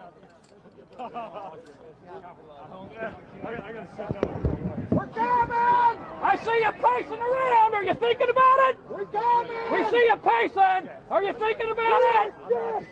Speaker 7: We're coming! I see you pacing around. Are you thinking about it? We're coming! We see you pacing. Are you thinking about it? Yes.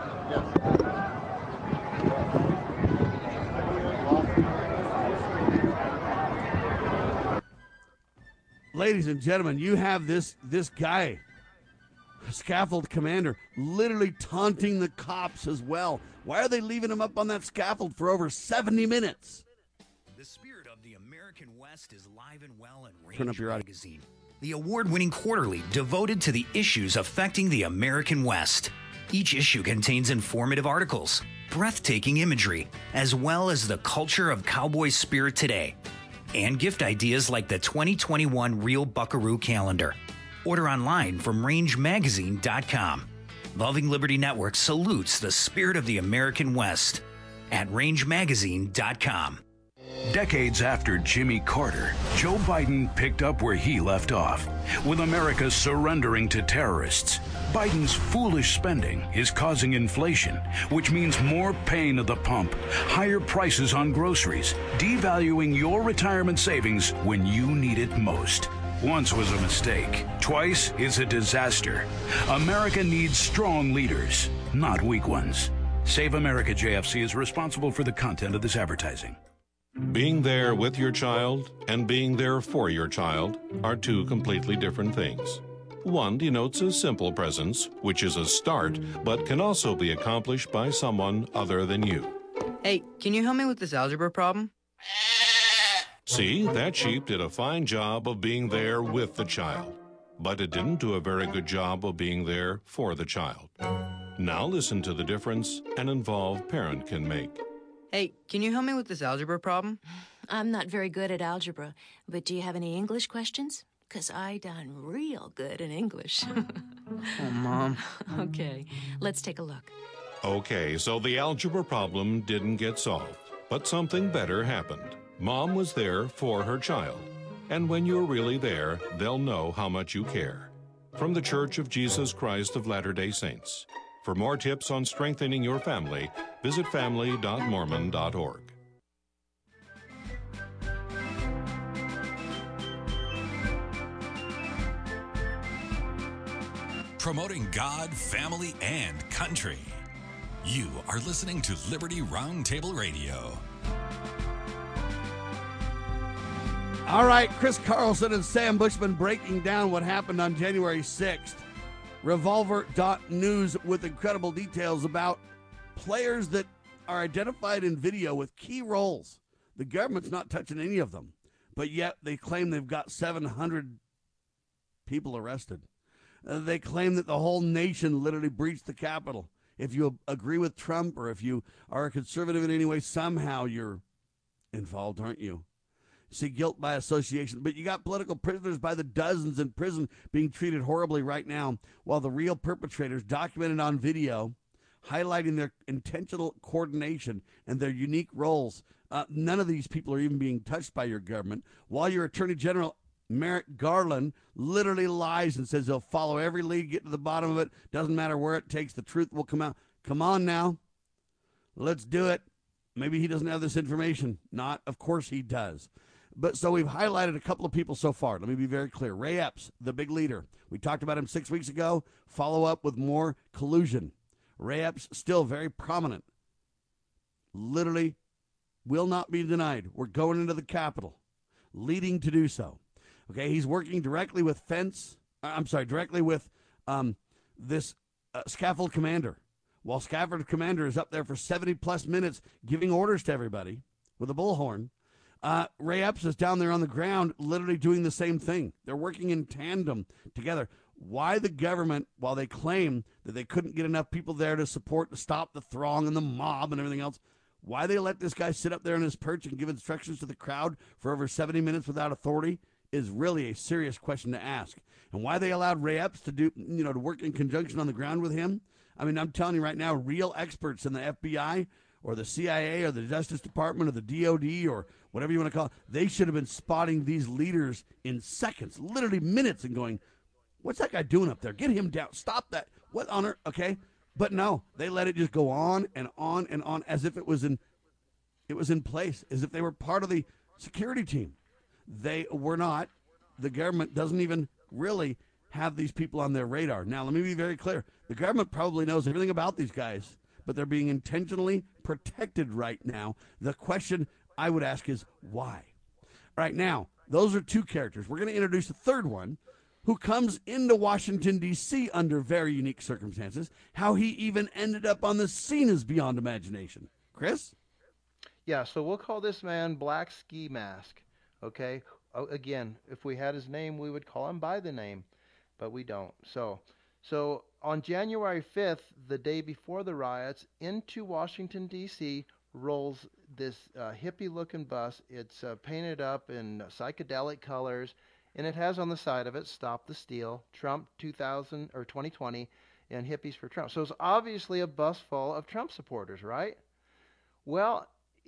Speaker 2: Ladies and gentlemen, you have this guy, scaffold commander, literally taunting the cops as well. Why are they leaving him up on that scaffold for over 70 minutes?
Speaker 15: The spirit of the American West is live and well in
Speaker 2: Turn up
Speaker 15: Range
Speaker 2: your audio.
Speaker 15: Magazine, the award-winning quarterly devoted to the issues affecting the American West. Each issue contains informative articles, breathtaking imagery, as well as the culture of cowboy spirit today, and gift ideas like the 2021 Real Buckaroo Calendar. Order online from rangemagazine.com. Loving Liberty Network salutes the spirit of the American West at rangemagazine.com.
Speaker 16: Decades after Jimmy Carter, Joe Biden picked up where he left off, with America surrendering to terrorists. Biden's foolish spending is causing inflation, which means more pain at the pump, higher prices on groceries, devaluing your retirement savings when you need it most. Once was a mistake. Twice is a disaster. America needs strong leaders, not weak ones. Save America JFC is responsible for the content of this advertising.
Speaker 17: Being there with your child and being there for your child are two completely different things. One denotes a simple presence, which is a start, but can also be accomplished by someone other than you.
Speaker 18: Hey, can you help me with this algebra problem?
Speaker 17: See, that sheep did a fine job of being there with the child, but it didn't do a very good job of being there for the child. Now listen to the difference an involved parent can make.
Speaker 18: Hey, can you help me with this algebra problem?
Speaker 19: I'm not very good at algebra, but do you have any English questions? 'Cause I done real good in English.
Speaker 18: Oh, Mom.
Speaker 19: Okay, let's take a look.
Speaker 17: Okay, so the algebra problem didn't get solved, but something better happened. Mom was there for her child, and when you're really there, they'll know how much you care. From the Church of Jesus Christ of Latter-day Saints. For more tips on strengthening your family, visit family.mormon.org.
Speaker 1: Promoting God, family, and country. You are listening to Liberty Roundtable Radio.
Speaker 2: All right, Chris Carlson and Sam Bushman breaking down what happened on January 6th. Revolver.news with incredible details about players that are identified in video with key roles. The government's not touching any of them, but yet they claim they've got 700 people arrested. They claim that the whole nation literally breached the Capitol. If you agree with Trump or if you are a conservative in any way, somehow you're involved, aren't you? See, guilt by association. But you got political prisoners by the dozens in prison being treated horribly right now, while the real perpetrators, documented on video, highlighting their intentional coordination and their unique roles. None of these people are even being touched by your government, while your Attorney General Merrick Garland literally lies and says he'll follow every lead, get to the bottom of it, doesn't matter where it takes, the truth will come out. Come on now. Let's do it. Maybe he doesn't have this information. Not, of course he does. But so we've highlighted a couple of people so far. Let me be very clear. Ray Epps, the big leader. We talked about him 6 weeks ago. Follow up with more collusion. Ray Epps still very prominent. Literally will not be denied. We're going into the Capitol, leading to do so. Okay, he's working directly with directly with this scaffold commander. While scaffold commander is up there for 70-plus minutes giving orders to everybody with a bullhorn, Ray Epps is down there on the ground literally doing the same thing. They're working in tandem together. Why the government, while they claim that they couldn't get enough people there to stop the throng and the mob and everything else, why they let this guy sit up there on his perch and give instructions to the crowd for over 70 minutes without authority is really a serious question to ask. And why they allowed Ray Epps to work in conjunction on the ground with him. I mean, I'm telling you right now, real experts in the FBI or the CIA or the Justice Department or the DOD or whatever you want to call it, they should have been spotting these leaders in seconds, literally minutes, and going, what's that guy doing up there? Get him down. Stop that. What on earth? Okay. But no, they let it just go on and on and on as if it was in place, as if they were part of the security team. They were not. The government doesn't even really have these people on their radar. Now, let me be very clear. The government probably knows everything about these guys, but they're being intentionally protected right now. The question I would ask is why? Right now, those are two characters. We're going to introduce a third one who comes into Washington, D.C. under very unique circumstances. How he even ended up on the scene is beyond imagination. Chris?
Speaker 3: Yeah, so we'll call this man Black Ski Mask, okay? Again, if we had his name, we would call him by the name, but we don't. So on January 5th, the day before the riots, into Washington, D.C., rolls this hippie-looking bus. It's painted up in psychedelic colors, and it has on the side of it, Stop the Steal, Trump 2020, and Hippies for Trump. So it's obviously a bus full of Trump supporters, right? Well,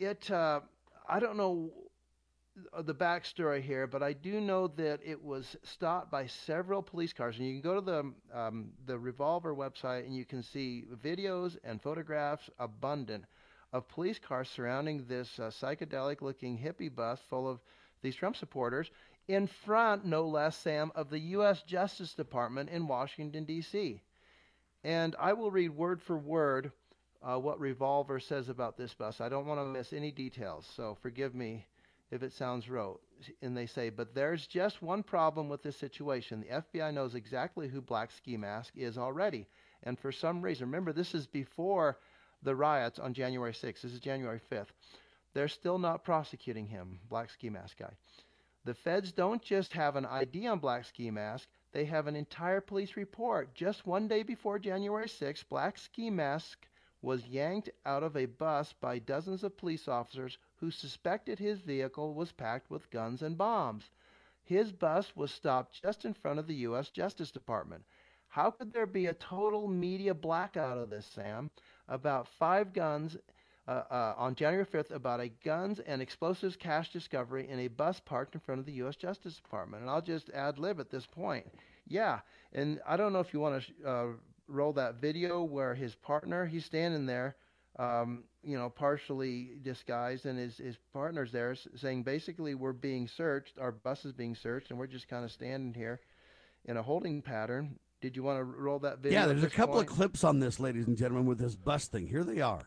Speaker 3: I don't know the backstory here, but I do know that it was stopped by several police cars. And you can go to the Revolver website, and you can see videos and photographs abundant of police cars surrounding this psychedelic-looking hippie bus full of these Trump supporters in front, no less, Sam, of the U.S. Justice Department in Washington, D.C. And I will read word for word what Revolver says about this bus. I don't want to miss any details, so forgive me if it sounds rote. And they say, but there's just one problem with this situation. The FBI knows exactly who Black Ski Mask is already. And for some reason, remember, this is before the riots on January 6th. This is January 5th. They're still not prosecuting him, Black Ski Mask guy. The feds don't just have an ID on Black Ski Mask. They have an entire police report. Just one day before January 6th, Black Ski Mask was yanked out of a bus by dozens of police officers who suspected his vehicle was packed with guns and bombs. His bus was stopped just in front of the U.S. Justice Department. How could there be a total media blackout of this, Sam? About 5 guns on January 5th, about a guns and explosives cache discovery in a bus parked in front of the U.S. Justice Department. And I'll just ad-lib at this point. Yeah, and I don't know if you want to roll that video where his partner, he's standing there, partially disguised, and his partner's there saying, basically, we're being searched, our bus is being searched, and we're just kind of standing here in a holding pattern. Did you want to roll that video?
Speaker 2: Yeah, there's a couple of clips on this, ladies and gentlemen, with this bus thing. Here they are.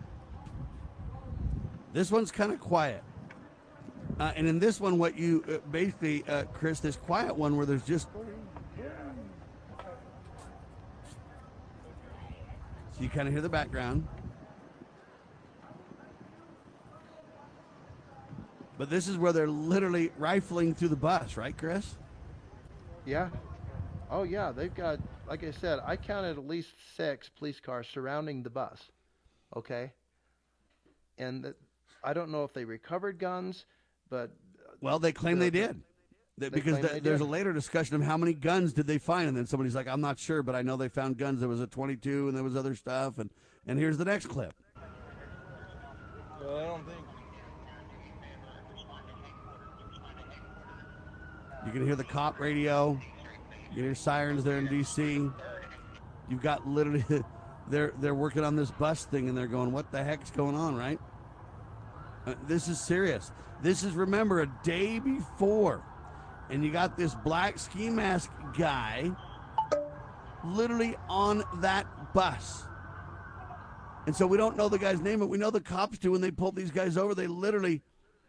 Speaker 2: This one's kind of quiet. And in this one, what you basically, Chris, this quiet one where there's just... So you kind of hear the background. But this is where they're literally rifling through the bus, right, Chris?
Speaker 3: Yeah. Oh, yeah. They've got, like I said, I counted at least 6 police cars surrounding the bus. Okay? And I don't know if they recovered guns, but...
Speaker 2: Well, they claim they did. Because there's a later discussion of how many guns did they find, and then somebody's like, I'm not sure, but I know they found guns. There was a 22, and there was other stuff, and here's the next clip.
Speaker 20: Well, I don't think.
Speaker 2: You can hear the cop radio. You can hear sirens there in D.C. You've got literally, they're working on this bus thing, and they're going, what the heck's going on, right? This is serious. This is, remember, a day before. And you got this Black Ski Mask guy literally on that bus. And so we don't know the guy's name, but we know the cops do. When they pulled these guys over, they literally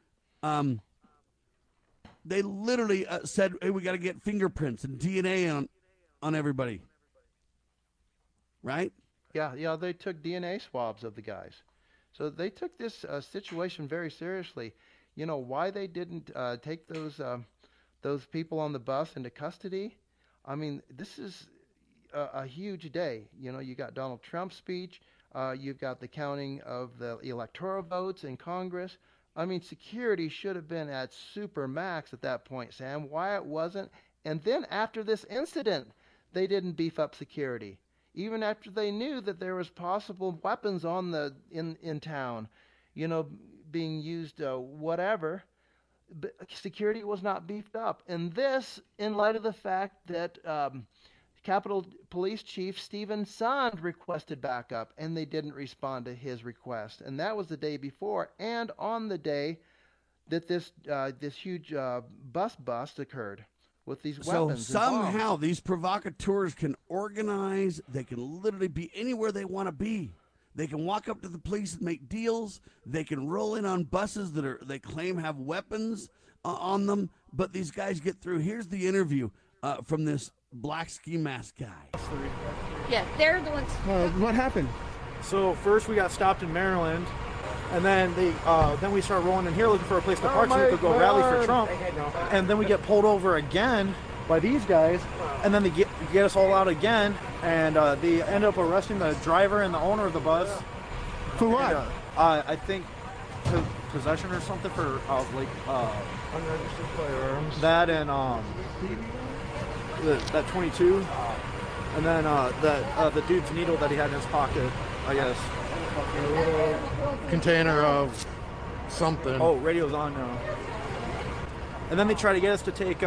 Speaker 2: said, hey, we got to get fingerprints and DNA on everybody. Right?
Speaker 3: Yeah, they took DNA swabs of the guys. So they took this situation very seriously. You know, why they didn't take those people on the bus into custody? I mean, this is a huge day. You know, you got Donald Trump's speech. You've got the counting of the electoral votes in Congress. I mean, security should have been at super max at that point, Sam. Why it wasn't? And then after this incident, they didn't beef up security. Even after they knew that there was possible weapons on in town, you know, being used, whatever. But security was not beefed up. And this, in light of the fact that Capitol Police Chief Stephen Sund requested backup, and they didn't respond to his request. And that was the day before, and on the day that this huge bus bust occurred with these weapons.
Speaker 2: So somehow these provocateurs can organize. They can literally be anywhere they want to be. They can walk up to the police and make deals. They can roll in on buses that they claim have weapons on them. But these guys get through. Here's the interview from this Black Ski Mask guy.
Speaker 11: Yeah, they're the ones.
Speaker 20: What happened? So first we got stopped in Maryland, and then then we start rolling in here looking for a place to park so we could go rally for Trump. And then we get pulled over again by these guys, and then they get us all out again, and they end up arresting the driver and the owner of the bus.
Speaker 21: For what?
Speaker 20: And, I think possession or something for
Speaker 21: unregistered firearms.
Speaker 20: That and that 22, and then the dude's needle that he had in his pocket, I guess.
Speaker 21: A little container of something.
Speaker 20: Oh, radio's on now. And then they try to get us to take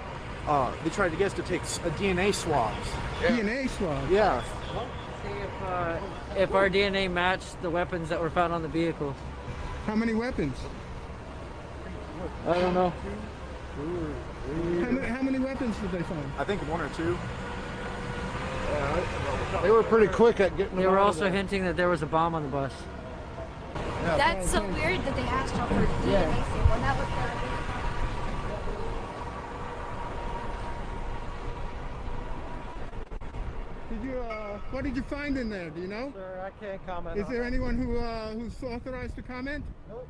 Speaker 20: DNA swabs.
Speaker 21: Yeah. DNA swabs?
Speaker 20: Yeah.
Speaker 22: See if our DNA matched the weapons that were found on the vehicle.
Speaker 21: How many weapons?
Speaker 20: I don't know.
Speaker 21: How many weapons did they find?
Speaker 20: I think 1 or 2.
Speaker 21: They were pretty quick at getting.
Speaker 22: They were also hinting that there was a bomb on the bus.
Speaker 11: That's so weird that they asked y'all for a DNA sample, and that was
Speaker 21: Did you? What did you find in there? Do you know?
Speaker 20: Sir, I can't comment.
Speaker 21: Is there anyone who's authorized to comment?
Speaker 20: Nope.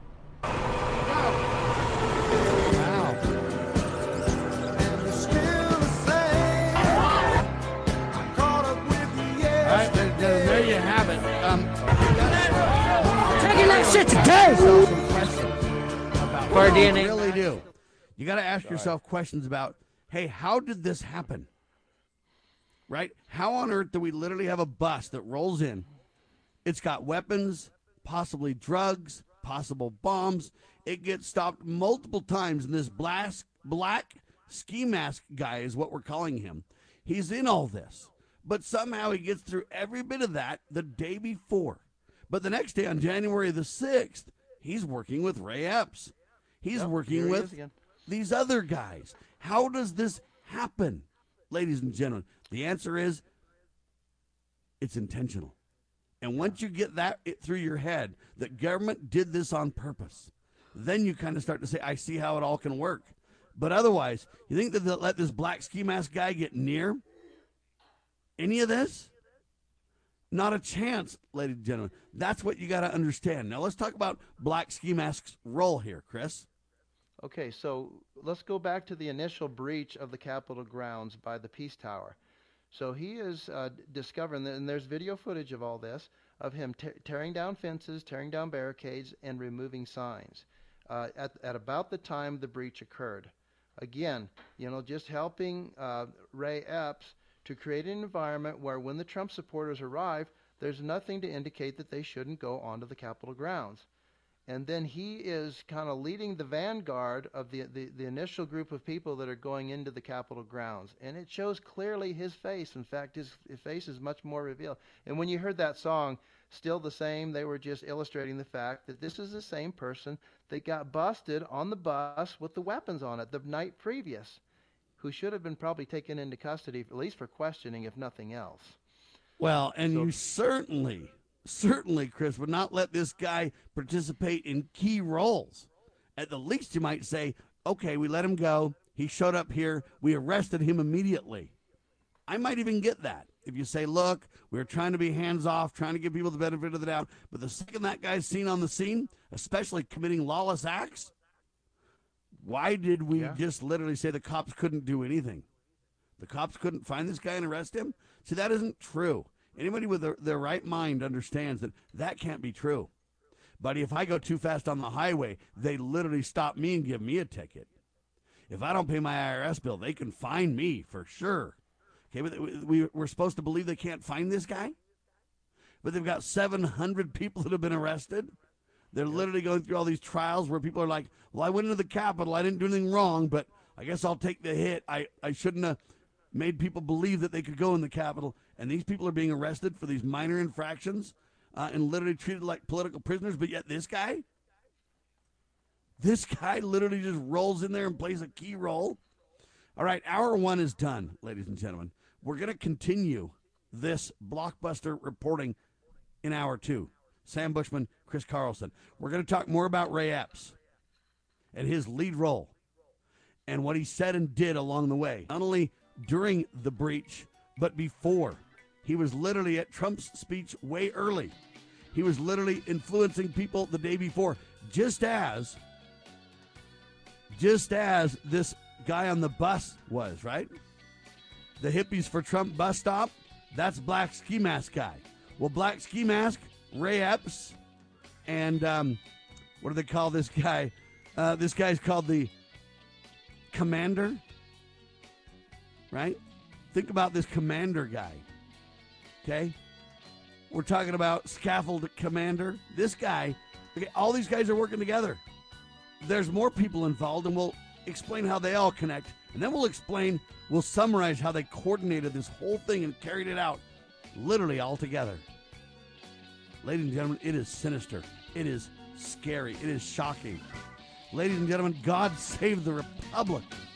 Speaker 2: All right, there you have it.
Speaker 22: Taking that shit to taste. For
Speaker 2: You
Speaker 22: DNA.
Speaker 2: really do. You got to ask yourself questions about, hey, how did this happen? Right? How on earth do we literally have a bus that rolls in? It's got weapons, possibly drugs, possible bombs. It gets stopped multiple times, and this black ski mask guy is what we're calling him. He's in all this. But somehow he gets through every bit of that the day before. But the next day, on January the 6th, he's working with Ray Epps. He's working with these other guys. How does this happen, ladies and gentlemen? The answer is it's intentional. And once you get that through your head, that government did this on purpose, then you kind of start to say, I see how it all can work. But otherwise, you think that they'll let this black ski mask guy get near any of this? Not a chance, ladies and gentlemen. That's what you got to understand. Now, let's talk about Black Ski Mask's role here, Chris.
Speaker 3: Okay, so let's go back to the initial breach of the Capitol grounds by the Peace Tower. So he is discovering, and there's video footage of all this, of him tearing down fences, tearing down barricades, and removing signs at about the time the breach occurred. Again, just helping Ray Epps to create an environment where when the Trump supporters arrive, there's nothing to indicate that they shouldn't go onto the Capitol grounds. And then he is kind of leading the vanguard of the initial group of people that are going into the Capitol grounds. And it shows clearly his face. In fact, his face is much more revealed. And when you heard that song, Still the Same, they were just illustrating the fact that this is the same person that got busted on the bus with the weapons on it the night previous, who should have been probably taken into custody, at least for questioning, if nothing else.
Speaker 2: Well, and you certainly, Chris, would not let this guy participate in key roles. At the least, you might say, okay, we let him go. He showed up here. We arrested him immediately. I might even get that. If you say, look, we were trying to be hands-off, trying to give people the benefit of the doubt, but the second that guy's seen on the scene, especially committing lawless acts, why did we just literally say the cops couldn't do anything? The cops couldn't find this guy and arrest him? See, that isn't true. Anybody with their right mind understands that that can't be true. Buddy, if I go too fast on the highway, they literally stop me and give me a ticket. If I don't pay my IRS bill, they can fine me for sure. Okay, but we're supposed to believe they can't find this guy? But they've got 700 people that have been arrested. They're literally going through all these trials where people are like, well, I went into the Capitol. I didn't do anything wrong, but I guess I'll take the hit. I shouldn't have made people believe that they could go in the Capitol. And these people are being arrested for these minor infractions and literally treated like political prisoners. But yet this guy literally just rolls in there and plays a key role. All right, hour one is done, ladies and gentlemen. We're going to continue this blockbuster reporting in hour two. Sam Bushman, Chris Carlson. We're going to talk more about Ray Epps and his lead role and what he said and did along the way. Not only during the breach, but before. He was literally at Trump's speech way early. He was literally influencing people the day before, just as this guy on the bus was, right? The Hippies for Trump bus stop, that's Black Ski Mask guy. Well, Black Ski Mask, Ray Epps, and what do they call this guy? This guy's called the Commander, right? Think about this Commander guy, okay? We're talking about Scaffold Commander. This guy, okay, all these guys are working together. There's more people involved, and we'll explain how they all connect. And then we'll summarize how they coordinated this whole thing and carried it out literally all together. Ladies and gentlemen, it is sinister. It is scary. It is shocking. Ladies and gentlemen, God save the Republic.